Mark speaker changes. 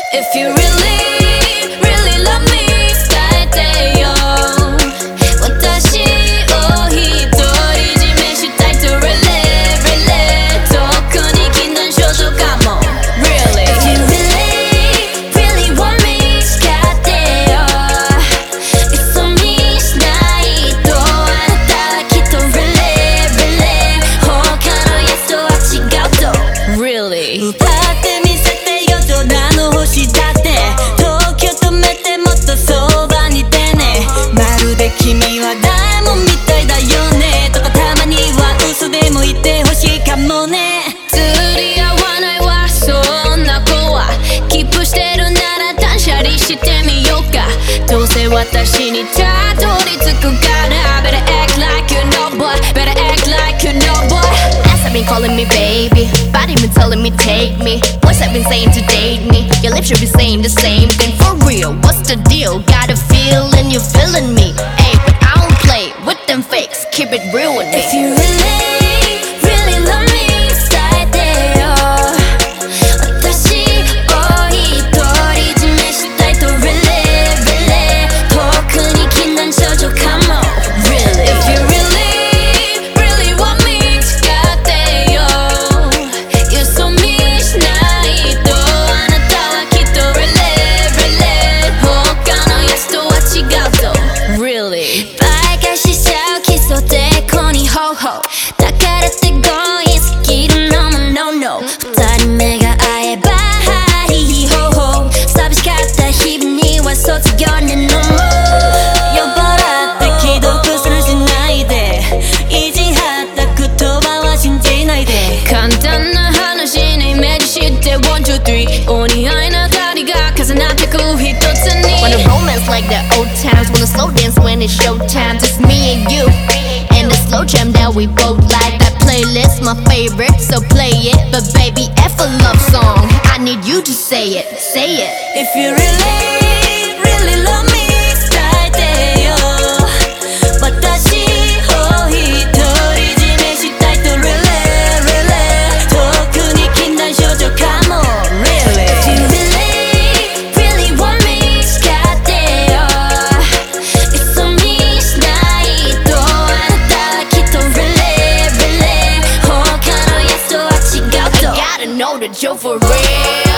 Speaker 1: If you really, really love me 伝えてよ私を一人占めしたいと Really, really 特に禁断症状かも Really If you really, really want me 誓ってよ嘘にしないとあなたはきっと Really, really 他の Yes とは違うと Really 歌ってみせてよ空の星だって東京止めてもっとそばにいてねまるで君はダイヤモンドみたいだよねとかたまには嘘でも言ってほしいかもね釣り合わないわそんな子はキープしてるなら断捨離してみようかどうせ私にたどり着くから Better act like you know boy Better act like you know boy Ass have been calling me baby Body been telling me take me Voice have been saying to date me Your lips should be saying the same thing For real, what's the deal? Got a feeling you're feeling me Ay, but I don't play with them fakes Keep it real with me If you really, really love me 伝えてよ私を一人占めしたいと Really, really 特に禁断症状かも Really If you really, really want me 誓ってよ嘘にしないとあなたはきっと Really, really 他の Yes とは違うと Really 倍返ししちゃう基礎でこにほうほうだからって強引すぎるのも No no 二人目が会えばはいほうほう寂しかった日々には卒業ねのも酔っ払って既読するしないで意地張った言葉は信じないで簡単な話にイメージして One, two, three お似合いな二人が重なってく一つに
Speaker 2: Wanna romance like the old times Wanna slow dance when it's showtime Just me and you And the slow jam that we both like That playlist my favorite So play it But baby F a love song I need you to say it Say it
Speaker 1: If you really, really love me 伝えてよ私を一人占めしたいと Really, really 特に禁断症状かも Really If you really, really want me 誓ってよ嘘にしないとあなたはきっと Really, really 他の Yes とは違うと
Speaker 2: Gotta know that you're for real